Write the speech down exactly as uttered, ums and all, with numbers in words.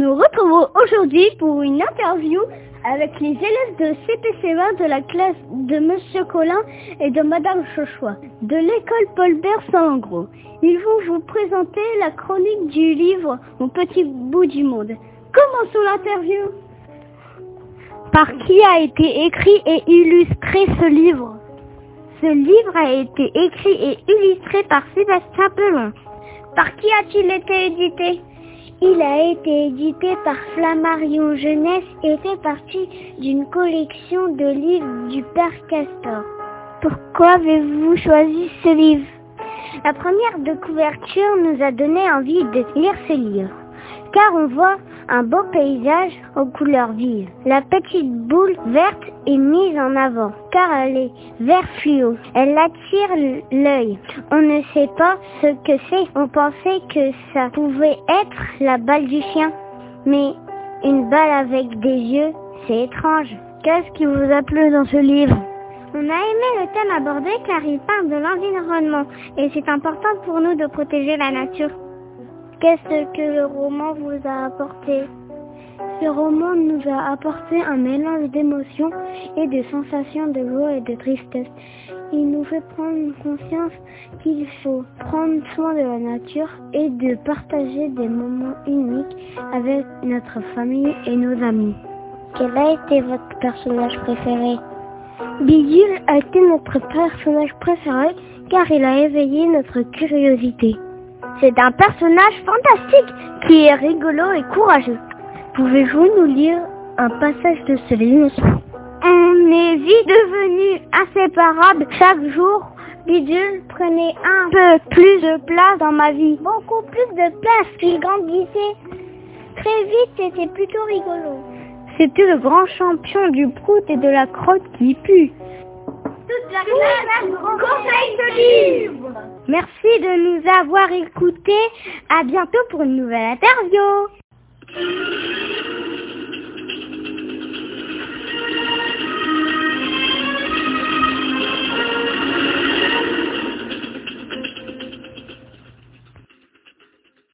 nous retrouvons aujourd'hui pour une interview avec les élèves de C P C vingt de la classe de Monsieur Collin et de Madame Chochois de l'école Paul-Bert Saint-Langros. Ils vont vous présenter la chronique du livre Mon petit bout du monde. Commençons l'interview. Par qui a été écrit et illustré ce livre? Ce livre a été écrit et illustré par Sébastien Pelon. Par qui a-t-il été édité? Il a été édité par Flammarion Jeunesse et fait partie d'une collection de livres du Père Castor. Pourquoi avez-vous choisi ce livre? La première de couverture nous a donné envie de lire ce livre, car on voit un beau paysage aux couleurs vives. La petite boule verte est mise en avant, car elle est vert fluo. Elle attire l'œil. On ne sait pas ce que c'est. On pensait que ça pouvait être la balle du chien. Mais une balle avec des yeux, c'est étrange. Qu'est-ce qui vous a plu dans ce livre? On a aimé le thème abordé car il parle de l'environnement et c'est important pour nous de protéger la nature. Qu'est-ce que le roman vous a apporté? Ce roman nous a apporté un mélange d'émotions et de sensations de joie et de tristesse. Il nous fait prendre conscience qu'il faut prendre soin de la nature et de partager des moments uniques avec notre famille et nos amis. Quel a été votre personnage préféré? Bidule a été notre personnage préféré car il a éveillé notre curiosité. C'est un personnage fantastique qui est rigolo et courageux. Pouvez-vous nous lire un passage de ce livre? On est vite devenus inséparables chaque jour. Bidule prenait un peu plus de place dans ma vie. Beaucoup plus de place. Il grandissait. Très vite, c'était plutôt rigolo. C'était le grand champion du prout et de la crotte qui pue. Toute la classe conseille ce livre. Merci de nous avoir écoutés. À bientôt pour une nouvelle interview.